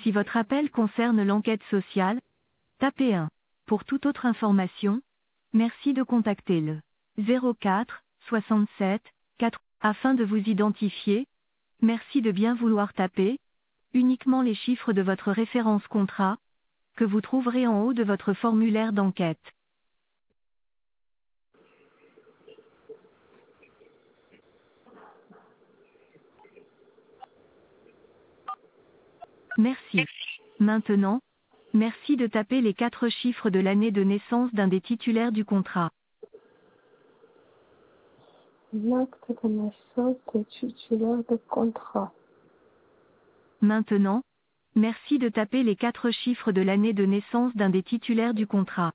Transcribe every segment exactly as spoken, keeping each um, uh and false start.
Si votre appel concerne l'enquête sociale, tapez un. Pour toute autre information, merci de contacter le zéro quatre soixante-sept quatre afin de vous identifier. Merci de bien vouloir taper uniquement les chiffres de votre référence contrat que vous trouverez en haut de votre formulaire d'enquête. Merci. Maintenant, merci de taper les quatre chiffres de l'année de naissance d'un des titulaires du contrat. L'acte de naissance des titulaires de contrat. Maintenant, merci de taper les quatre chiffres de l'année de naissance d'un des titulaires du contrat.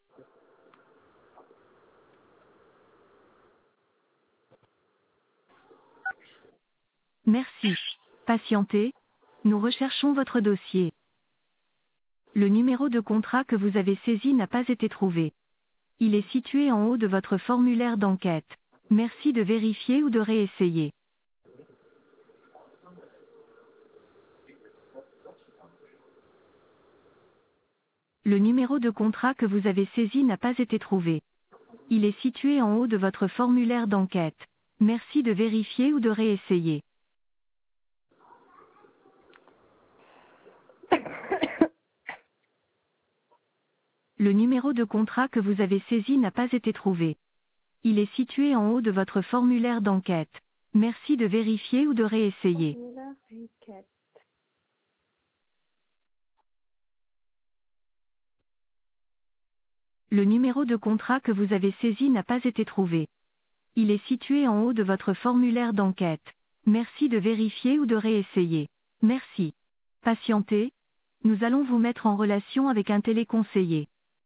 Merci. Patientez. Nous recherchons votre dossier. Le numéro de contrat que vous avez saisi n'a pas été trouvé. Il est situé en haut de votre formulaire d'enquête. Merci de vérifier ou de réessayer. Le numéro de contrat que vous avez saisi n'a pas été trouvé. Il est situé en haut de votre formulaire d'enquête. Merci de vérifier ou de réessayer. Le numéro de contrat que vous avez saisi n'a pas été trouvé. Il est situé en haut de votre formulaire d'enquête. Merci de vérifier ou de réessayer. Formulaire d'enquête. Le numéro de contrat que vous avez saisi n'a pas été trouvé. Il est situé en haut de votre formulaire d'enquête. Merci de vérifier ou de réessayer. Merci. Patientez. Nous allons vous mettre en relation avec un téléconseiller.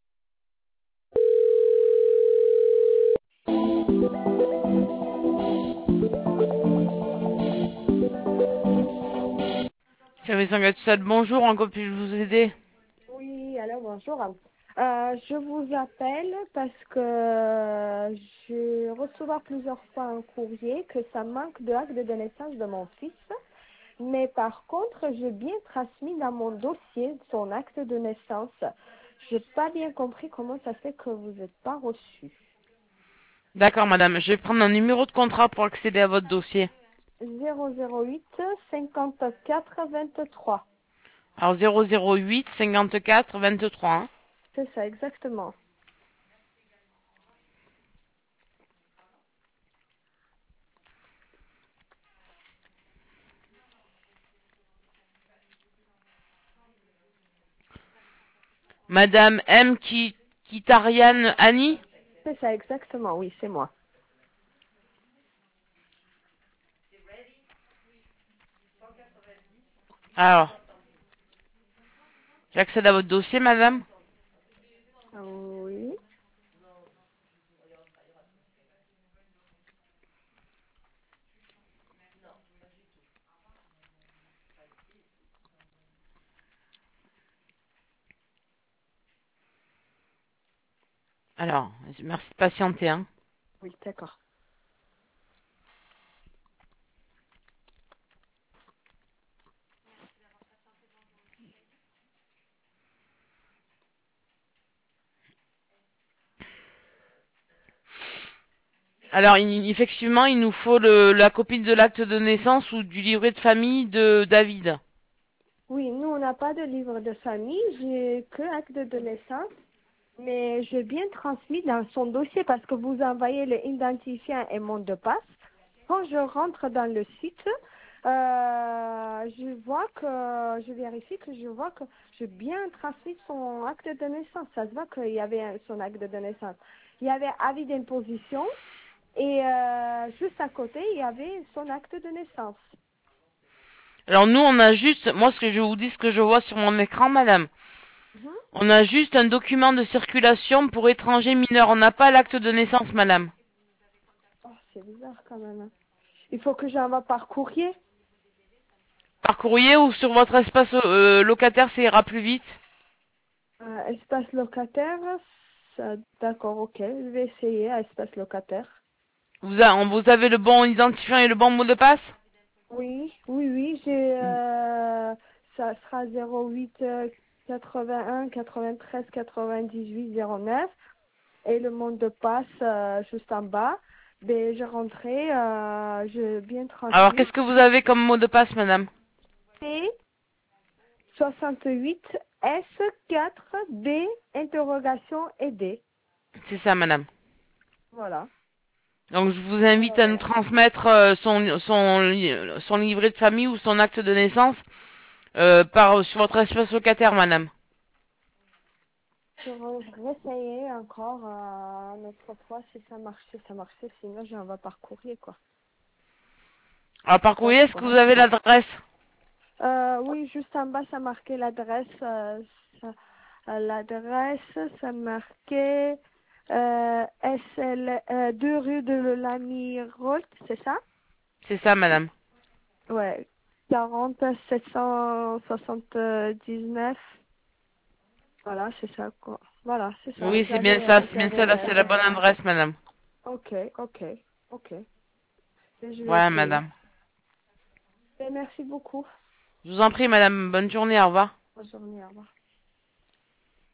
Service enquête sociale, bonjour, en quoi puis-je vous aider? Oui, alors bonjour. Euh, je vous appelle parce que je reçois plusieurs fois un courrier que ça manque de acte de naissance de mon fils. Mais par contre, j'ai bien transmis dans mon dossier son acte de naissance. J'ai pas bien compris comment ça fait que vous n'êtes pas reçu. D'accord, madame, je vais prendre un numéro de contrat pour accéder à votre dossier. zéro zéro huit cinquante-quatre vingt-trois. Alors zéro zéro huit cinquante-quatre vingt-trois. Hein. C'est ça, exactement. Madame M. Ki- Kitarian Annie. C'est ça, exactement, oui, c'est moi. Alors, j'accède à votre dossier, madame. Oui. Alors, merci de patienter. Hein. Oui, d'accord. Alors, il- effectivement, il nous faut le, la copie de l'acte de naissance ou du livret de famille de David. Oui, nous, on n'a pas de livre de famille, j'ai que acte de naissance, mais j'ai bien transmis dans son dossier parce que vous envoyez le identifiant et mon de passe. Quand je rentre dans le site, euh, je vois que, je vérifie que je vois que j'ai bien transmis son acte de naissance. Ça se voit qu'il y avait un- son acte de naissance. Il y avait avis d'imposition et euh, juste à côté, il y avait son acte de naissance. Alors nous, on a juste, moi ce que je vous dis, ce que je vois sur mon écran, madame, Mhm. on a juste un document de circulation pour étrangers mineurs. On n'a pas l'acte de naissance, madame. Oh, c'est bizarre quand même. Il faut que j'envoie par courrier. Par courrier ou sur votre espace euh, locataire, ça ira plus vite. Euh, espace locataire, ça- d'accord, ok. Je vais essayer à espace locataire. Vous, a- on- vous avez le bon identifiant et le bon mot de passe? Oui, oui, oui, j'ai... Euh, ça sera zéro huit euh, quatre-vingt-un quatre-vingt-treize quatre-vingt-dix-huit zéro neuf. Et le mot de passe euh, juste en bas. Ben, je rentrais, euh, je bien Alors, transmis. qu'est-ce que vous avez comme mot de passe, madame? P soixante-huit S quatre D interrogation et D. C'est ça, madame. Voilà. Donc, je vous invite Voilà, à nous voilà. transmettre euh, son, son, li- son livret de famille ou son acte de naissance euh, par sur votre espace locataire, madame. Je re- réessayer encore euh, une autre fois si ça marchait, ça marchait. Sinon, j'en vais par courrier, quoi. Alors, par courrier, Voilà, est-ce que quoi. vous avez l'adresse? Euh, oui, juste en bas, ça marquait l'adresse. euh, ça- euh, l'adresse, ça marquait euh, S L, euh, deux rue de l'Ami Rolt, c'est ça? C'est ça, madame. Ouais. quarante sept cent soixante-dix-neuf. Voilà, c'est ça, quoi. Voilà, c'est ça. Oui, c'est bien J'avais, ça, euh, c'est bien ça, j'avais, là, c'est la euh, bonne adresse, madame. ok, ok, ok. Et je vais Voilà, essayer. madame. Et merci beaucoup. Je vous en prie, madame. Bonne journée, au revoir. Bonne journée, au revoir.